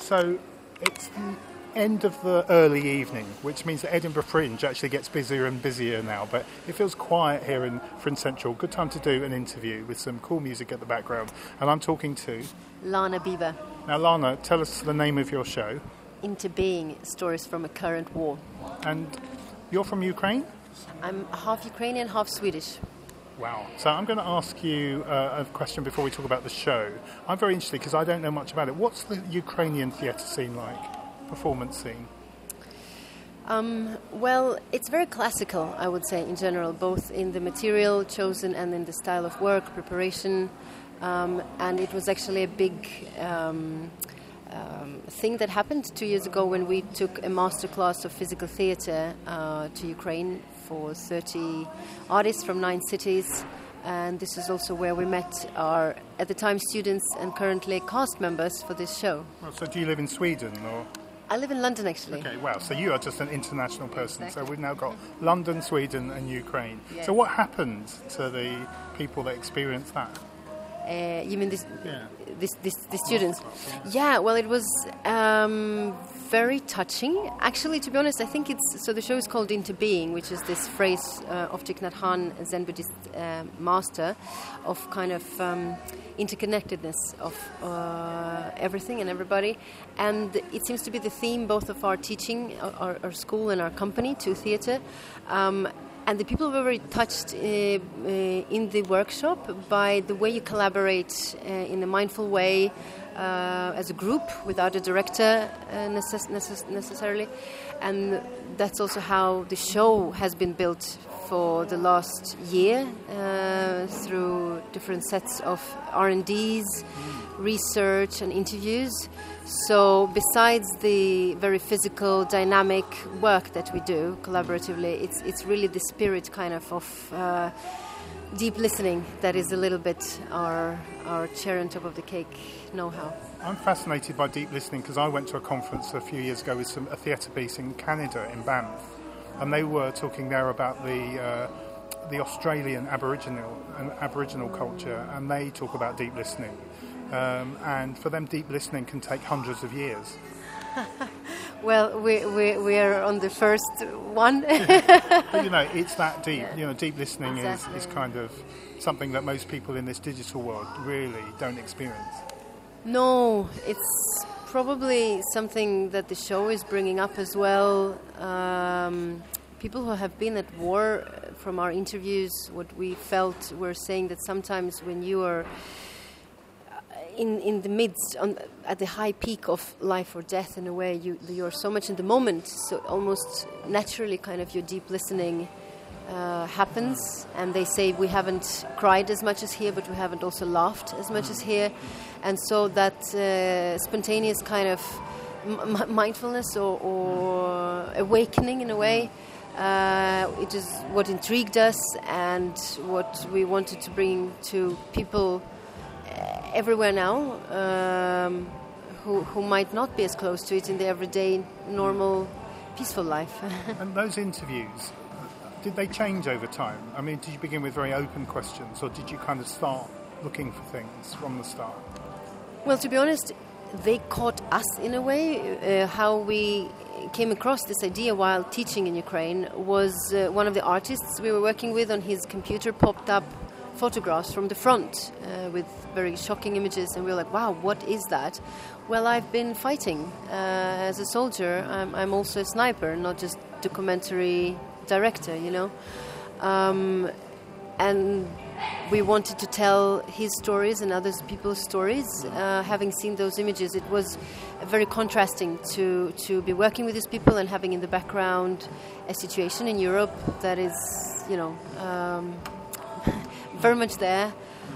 So it's the end of the early evening, which means that Edinburgh Fringe actually gets busier and busier now, but it feels quiet here in Fringe Central. Good time to do an interview with some cool music at the background. And I'm talking to Lana Beaver. Now, Lana, tell us the name of your show. Into Being, Stories from a Current War. And you're from Ukraine? I'm half Ukrainian, half Swedish. Wow. So I'm going to ask you a question before we talk about the show. I'm very interested because I don't know much about it. What's the Ukrainian theatre scene like? Performance scene? Well, it's very classical, I would say, in general, both in the material chosen and in the style of work, preparation. And it was actually a big thing that happened 2 years ago when we took a masterclass of physical theatre to Ukraine for 30 artists from 9 cities. And this is also where we met our, at the time, students and currently cast members for this show. Well, so do you live in Sweden, or...? I live in London, actually. Okay, wow. So you are just an international person. Exactly. So we've now got London, Sweden and Ukraine. Yes. So what happened to the people that experienced that? You mean this? Yeah. The students? Yeah. Well, it was very touching. Actually, to be honest, I think it's... So the show is called Into Being, which is this phrase of Thich Nhat Hanh, a Zen Buddhist master, of kind of interconnectedness of everything and everybody. And it seems to be the theme both of our teaching, our school and our company, to theatre. And the people were very touched in the workshop by the way you collaborate in a mindful way as a group without a director necessarily. And that's also how the show has been built for the last year through different sets of R&Ds, research and interviews. So besides the very physical, dynamic work that we do collaboratively, it's really the spirit kind of deep listening that is a little bit our cherry on top of the cake know-how. I'm fascinated by deep listening because I went to a conference a few years ago with a theatre piece in Canada, in Banff, and they were talking there about the Australian Aboriginal culture, and they talk about deep listening. And for them, deep listening can take hundreds of years. Well, we are on the first one. But, it's that deep. Deep listening exactly. is kind of something that most people in this digital world really don't experience. No, it's probably something that the show is bringing up as well. People who have been at war, from our interviews, what we felt were saying that sometimes when you are in the midst, at the high peak of life or death, in a way, you're so much in the moment, so almost naturally kind of your deep listening happens. And they say we haven't cried as much as here, but we haven't also laughed as much as here. And so that spontaneous kind of mindfulness or awakening in a way, it is what intrigued us and what we wanted to bring to people everywhere now, who might not be as close to it in their everyday, normal, peaceful life. And those interviews, did they change over time? I mean, did you begin with very open questions, or did you kind of start looking for things from the start? Well, to be honest, they caught us in a way. How we came across this idea while teaching in Ukraine was one of the artists we were working with on his computer popped up photographs from the front with very shocking images, and we were like, wow, what is that? Well, I've been fighting as a soldier. I'm also a sniper, not just documentary director, and we wanted to tell his stories and other people's stories. Having seen those images, it was very contrasting to be working with these people and having in the background a situation in Europe that is, very much there.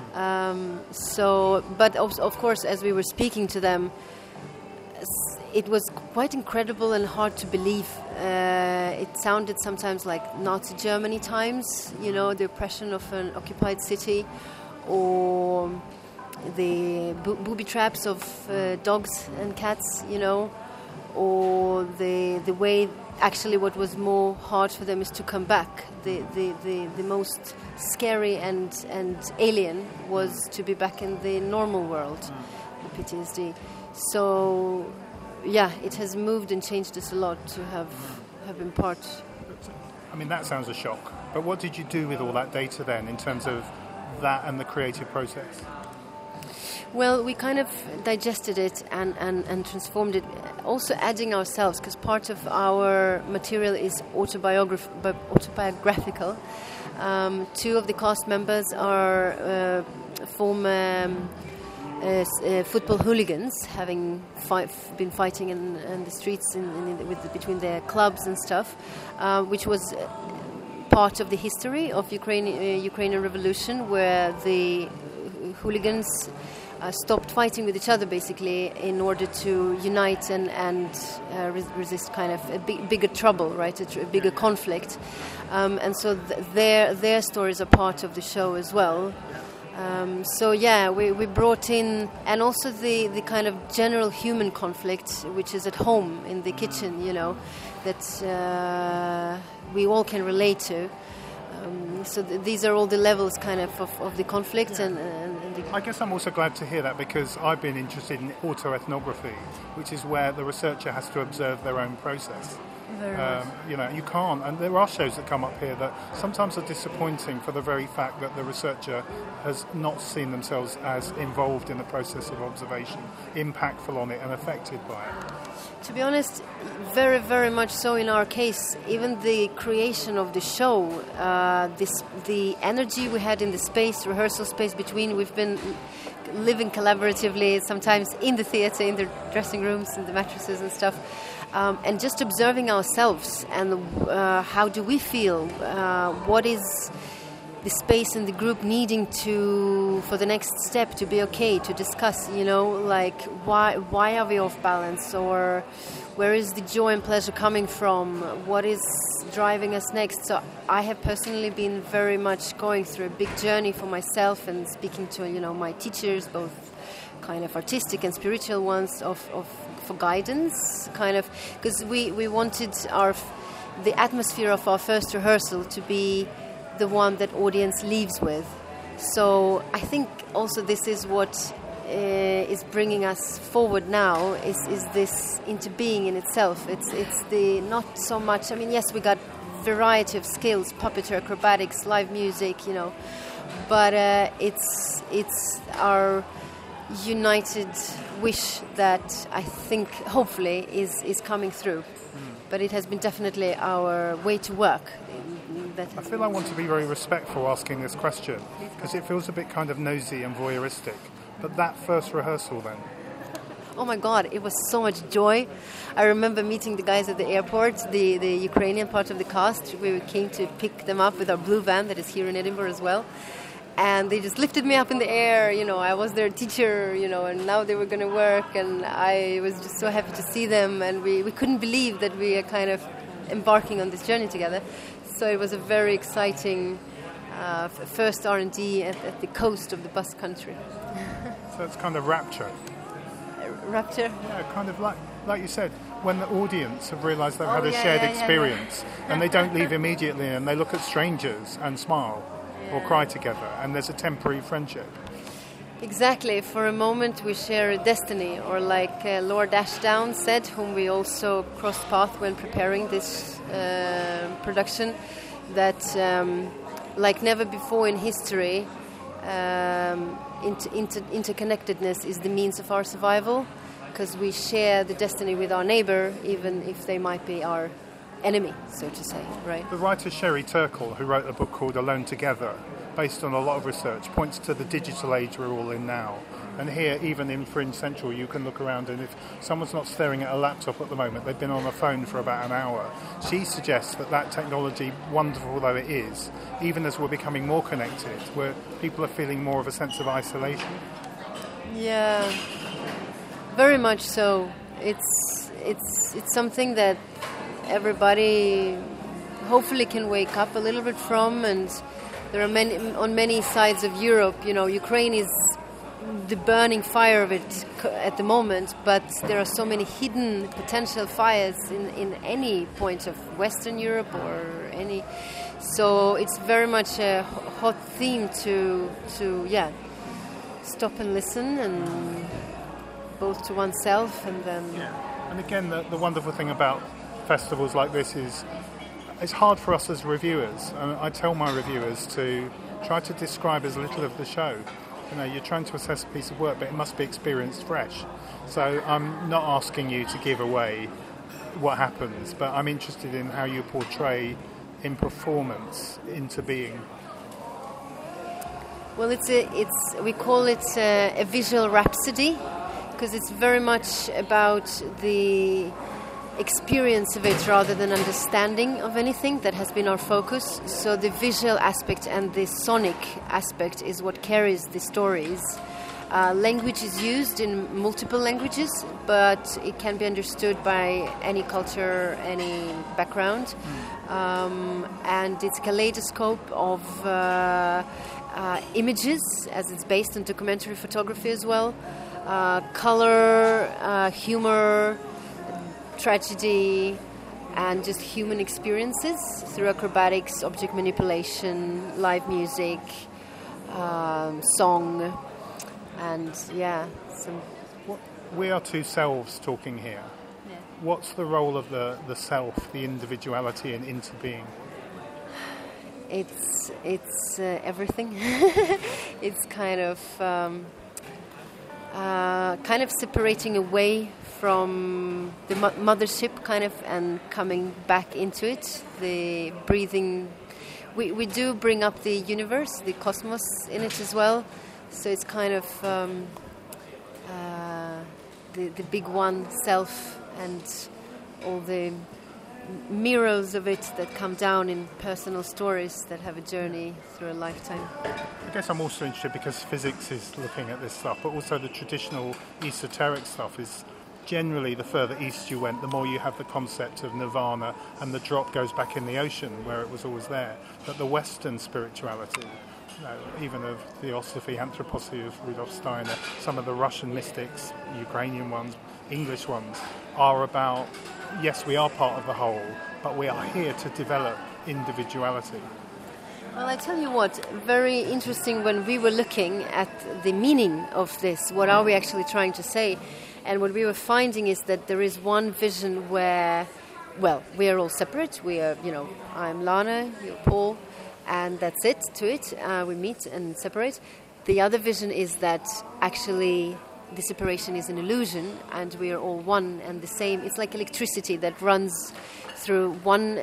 But of course, as we were speaking to them, it was quite incredible and hard to believe. It sounded sometimes like Nazi Germany times, the oppression of an occupied city, or the booby traps of dogs and cats, or the way actually what was more hard for them is to come back. The most scary and alien was to be back in the normal world, the PTSD. So it has moved and changed us a lot to have been part. I mean, that sounds a shock. But what did you do with all that data then, in terms of that and the creative process? Well, we kind of digested it and transformed it, also adding ourselves, because part of our material is autobiographical. Two of the cast members are former football hooligans, having been fighting in the streets between their clubs and stuff, which was part of the history of Ukrainian Revolution, where the hooligans stopped fighting with each other, basically, in order to unite and resist kind of a bigger trouble, right? A bigger conflict. And so their stories are part of the show as well. We brought in, and also the kind of general human conflict, which is at home in the kitchen, that we all can relate to. These are all the levels kind of the conflict. And I guess I'm also glad to hear that, because I've been interested in autoethnography, which is where the researcher has to observe their own process. You can't, and there are shows that come up here that sometimes are disappointing for the very fact that the researcher has not seen themselves as involved in the process of observation, impactful on it and affected by it. To be honest, very, very much so in our case. Even the creation of the show, the energy we had in the space, rehearsal space between, we've been living collaboratively, sometimes in the theatre, in the dressing rooms, in the mattresses and stuff. And just observing ourselves and how do we feel, what is the space in the group needing for the next step to be okay, to discuss, like why are we off balance, or where is the joy and pleasure coming from, what is driving us next. So I have personally been very much going through a big journey for myself, and speaking to my teachers, both kind of artistic and spiritual ones, for guidance, kind of, because we wanted the atmosphere of our first rehearsal to be the one that audience leaves with. So I think also this is what is bringing us forward now, is this into being in itself. It's the not so much, I mean, yes, we got variety of skills, puppetry, acrobatics, live music, but it's our united wish that I think hopefully is coming through. But it has been definitely our way to work. I feel I want to be very respectful asking this question, because it feels a bit kind of nosy and voyeuristic. But that first rehearsal then? Oh my God, it was so much joy. I remember meeting the guys at the airport, the Ukrainian part of the cast. We came to pick them up with our blue van that is here in Edinburgh as well. And they just lifted me up in the air, I was their teacher, and now they were going to work, and I was just so happy to see them, and we couldn't believe that we are kind of embarking on this journey together. So it was a very exciting first R&D at the coast of the Basque Country. So it's kind of rapture. Rapture? Yeah, kind of like you said, when the audience have realised they've had a shared experience, and they don't leave immediately, and they look at strangers and smile. Or cry together, and there's a temporary friendship. Exactly. For a moment we share a destiny, or like Lord Ashdown said, whom we also crossed paths when preparing this production, that like never before in history, interconnectedness is the means of our survival, because we share the destiny with our neighbor, even if they might be our enemy, so to say, right? The writer Sherry Turkle, who wrote a book called Alone Together, based on a lot of research, points to the digital age we're all in now. And here, even in Fringe Central, you can look around, and if someone's not staring at a laptop at the moment, they've been on a phone for about an hour. She suggests that technology, wonderful though it is, even as we're becoming more connected, where people are feeling more of a sense of isolation. Yeah, very much so. It's something that everybody hopefully can wake up a little bit from, and there are on many sides of Europe. Ukraine is the burning fire of it at the moment, but there are so many hidden potential fires in any point of Western Europe or any. So it's very much a hot theme to stop and listen and both to oneself and then... Yeah. And again, the wonderful thing about festivals like this is it's hard for us as reviewers. I tell my reviewers to try to describe as little of the show. You're trying to assess a piece of work, but it must be experienced fresh. So I'm not asking you to give away what happens, but I'm interested in how you portray in performance Into Being. Well, we call it a visual rhapsody, because it's very much about the experience of it rather than understanding of anything. That has been our focus. So the visual aspect and the sonic aspect is what carries the stories. Language is used in multiple languages, but it can be understood by any culture, any background. And it's a kaleidoscope of images, as it's based on documentary photography as well. Color, humor, tragedy, and just human experiences through acrobatics, object manipulation, live music, song, and we are two selves talking here. Yeah. What's the role of the self, the individuality in Into Being? It's everything. It's kind of separating away from the mothership, kind of, and coming back into it. The breathing. We do bring up the universe, the cosmos in it as well. So it's kind of the big one, self, and all the mirrors of it that come down in personal stories that have a journey through a lifetime. I guess I'm also interested because physics is looking at this stuff, but also the traditional esoteric stuff is generally the further east you went, the more you have the concept of nirvana and the drop goes back in the ocean where it was always there. But the Western spirituality, even of Theosophy, Anthroposophy of Rudolf Steiner, some of the Russian mystics, Ukrainian ones, English ones, are about, yes, we are part of the whole, but we are here to develop individuality. Well, I tell you what, very interesting when we were looking at the meaning of this, what are we actually trying to say? And what we were finding is that there is one vision where, well, we are all separate. We are, I'm Lana, you're Paul, and that's it to it. We meet and separate. The other vision is that actually the separation is an illusion and we are all one and the same. It's like electricity that runs through one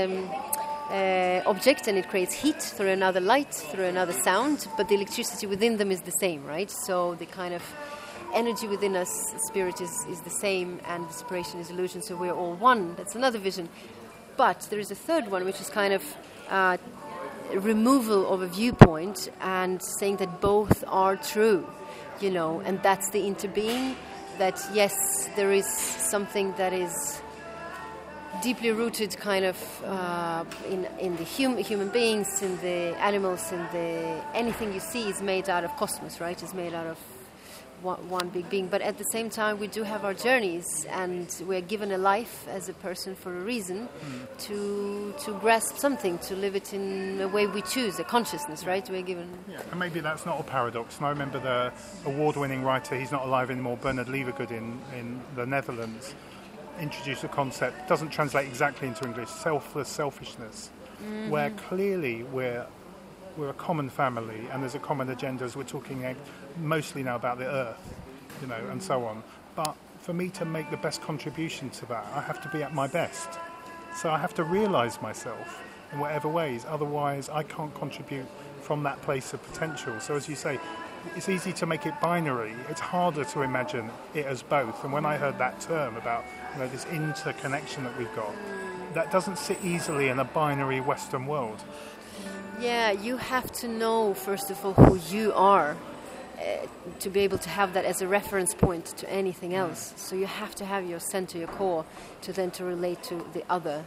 object and it creates heat, through another light, through another sound, but the electricity within them is the same, right? So the kind of energy within us, spirit is the same, and the separation is illusion, so we're all one. That's another vision. But there is a third one, which is kind of removal of a viewpoint and saying that both are true, and that's the interbeing, that yes, there is something that is deeply rooted kind of in the human beings, in the animals, in the anything you see is made out of cosmos, right? Is made out of one big being. But at the same time, we do have our journeys, and we're given a life as a person for a reason, to grasp something, to live it in a way we choose, a consciousness, right? We're given. Yeah, and maybe that's not a paradox. And I remember the award-winning writer, he's not alive anymore, Bernard Levergood in the Netherlands, introduced a concept, doesn't translate exactly into English, selfless selfishness, where clearly we're a common family and there's a common agenda, as we're talking mostly now about the earth, and so on. But for me to make the best contribution to that, I have to be at my best. So I have to realise myself in whatever ways, otherwise I can't contribute from that place of potential. So as you say, it's easy to make it binary. It's harder to imagine it as both. And when I heard that term about this interconnection that we've got, that doesn't sit easily in a binary Western world. Yeah, you have to know, first of all, who you are to be able to have that as a reference point to anything else. So you have to have your center, your core, to relate to the other,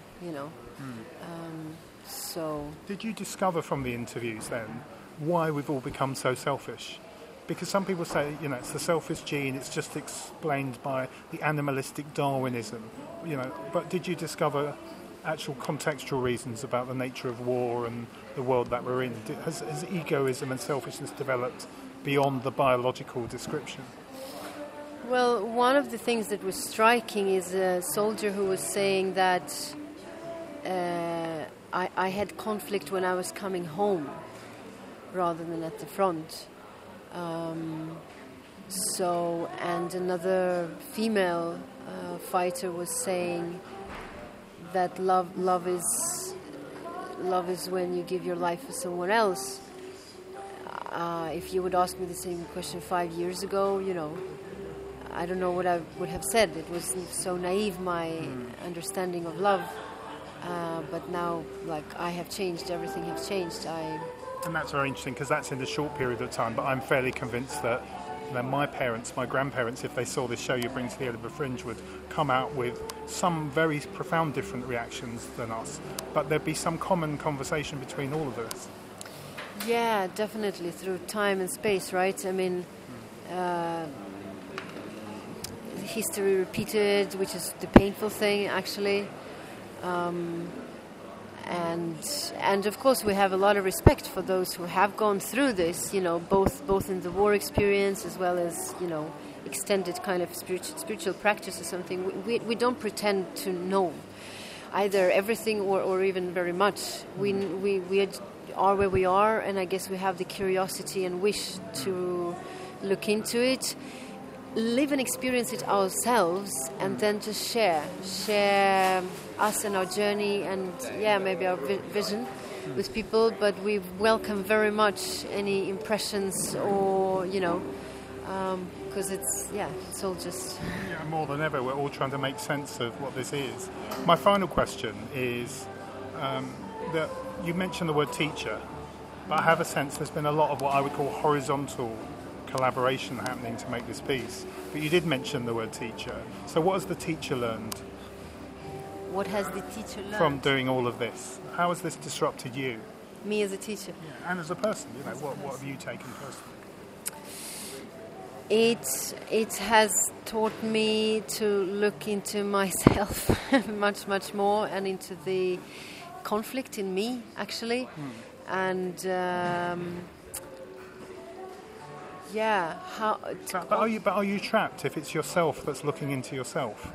So, did you discover from the interviews then why we've all become so selfish? Because some people say, it's the selfish gene, it's just explained by the animalistic Darwinism, but did you discover actual contextual reasons about the nature of war and the world that we're in? Has egoism and selfishness developed beyond the biological description? Well, one of the things that was striking is a soldier who was saying that I had conflict when I was coming home rather than at the front. And another female fighter was saying that love is when you give your life for someone else. If you would ask me the same question 5 years ago, I don't know what I would have said. It was so naive, my understanding of love. But now, I have changed. Everything has changed. And that's very interesting because that's in a short period of time. But I'm fairly convinced that my parents, my grandparents, if they saw this show you bring to the Edinburgh Fringe, would come out with some very profound different reactions than us. But there'd be some common conversation between all of us. Yeah, definitely, through time and space, right? I mean, history repeated, which is the painful thing, actually. And of course, we have a lot of respect for those who have gone through this, both in the war experience as well as, extended kind of spiritual practice or something. We don't pretend to know either everything or even very much. We are where we are, and I guess we have the curiosity and wish to look into it, live and experience it ourselves, and then just share us and our journey and maybe our vision with people. But we welcome very much any impressions or because it's all just more than ever we're all trying to make sense of what this is. My final question is that you mentioned the word teacher, but I have a sense there's been a lot of what I would call horizontal collaboration happening to make this piece. But you did mention the word teacher. So what has the teacher learned? What has the teacher learned? From doing all of this? How has this disrupted you? Me as a teacher? Yeah, and as a person, what have you taken personally? It has taught me to look into myself much, much more, and into the conflict in me, actually. And But are you trapped if it's yourself that's looking into yourself?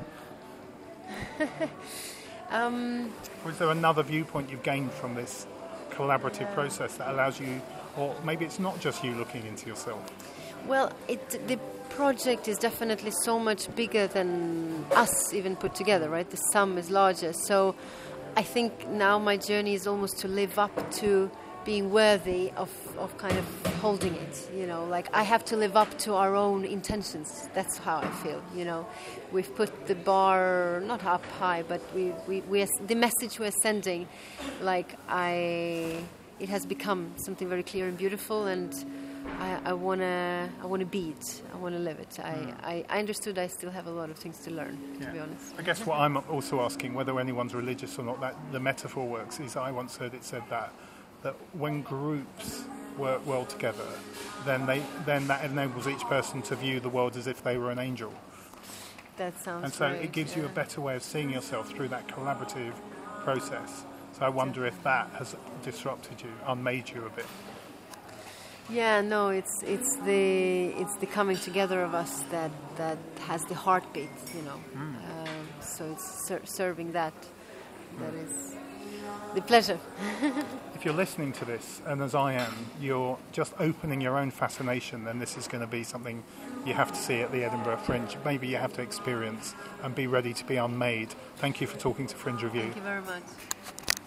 Or is there another viewpoint you've gained from this collaborative process that allows you, or maybe it's not just you looking into yourself? Well, the project is definitely so much bigger than us even put together, right? The sum is larger. So I think now my journey is almost to live up to being worthy of kind of holding it, I have to live up to our own intentions. That's how I feel, We've put the bar not up high, but we the message we're sending, it has become something very clear and beautiful, and I wanna be it. I wanna live it. I understood I still have a lot of things to learn, to be honest. I guess what I'm also asking, whether anyone's religious or not, that the metaphor works, is I once heard it said that when groups work well together, then that enables each person to view the world as if they were an angel. That sounds And so right, it gives you a better way of seeing yourself through that collaborative process. So I wonder if that has disrupted you, unmade you a bit. Yeah, no, it's the coming together of us that has the heartbeat, so it's serving that is the pleasure. If you're listening to this, and as I am, you're just opening your own fascination, then this is going to be something you have to see at the Edinburgh Fringe. Maybe you have to experience and be ready to be unmade. Thank you for talking to Fringe Review. Thank you very much.